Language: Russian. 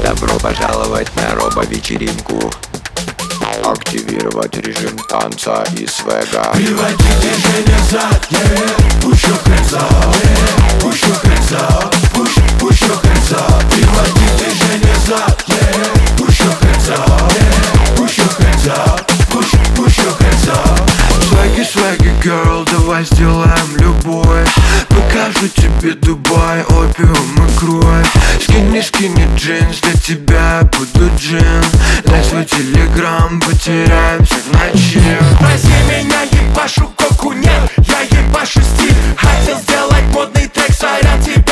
Добро пожаловать на робо-вечеринку. Активировать режим танца и свега. Приводи движение зад, push your hands up, push your hands up, push your hands up. Приводи движение зад, push your hands up, push your hands up, push your hands up. Свеги, свеги, girl, давай сделаем любовь. Покажу тебе Дубай, опиум и кровь. Скини, скини джинс, для тебя я буду джин. Дай свой телеграм, потеряемся в ночи. Спроси меня, ебашу коку, нет, я ебашу стиль. Хотел сделать модный трек, сорян тебе.